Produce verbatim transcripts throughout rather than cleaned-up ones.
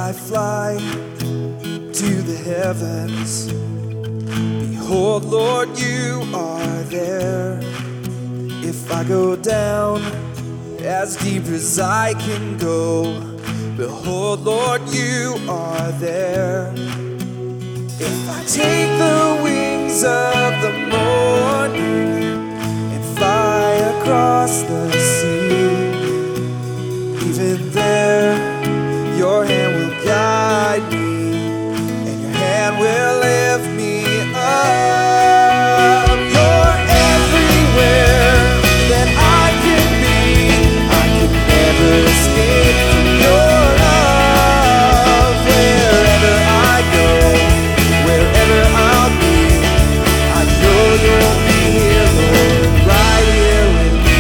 I fly to the heavens, behold, Lord, you are there. If I go down as deep as I can go, behold, Lord, you are there. If I take the wings of the morning and fly across the sea, even there your hand will guide me, and your hand will lift me up. You're everywhere that I can be. I can never escape from your love. Wherever I go, wherever I'll be, I know you'll be here, Lord, right here with me.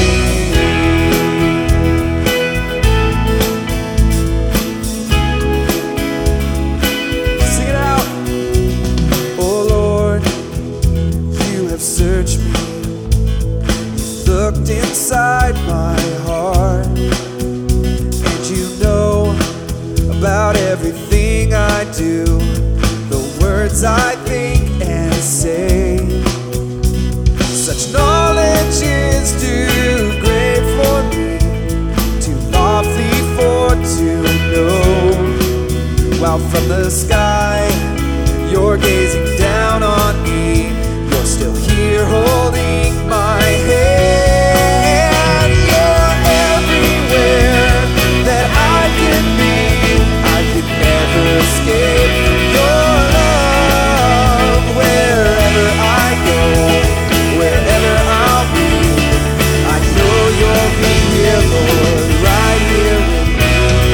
Sing it out. Oh Lord, you have searched me, you've looked inside my heart, and you know about everything I do, the words I think and say. Such knowledge is too great for me, too lofty for to know. While from the sky you're gazing down on me, you're still here holding my hand. You're everywhere that I can be. I could never escape from your love. Wherever I go, wherever I'll be, I know you'll be here, Lord, right here with me.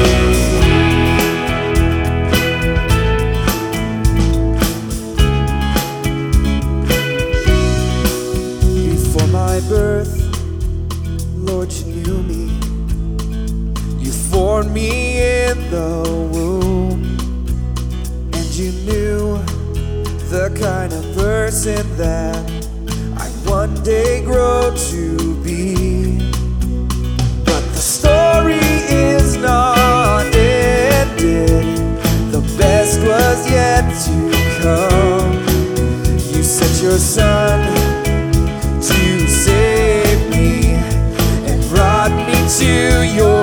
Before my birth, Lord, you knew me. You formed me in the womb, and you knew the kind of person that I'd one day grow to be. But the story is not ended, the best was yet to come. You sent your son to save me and brought me to your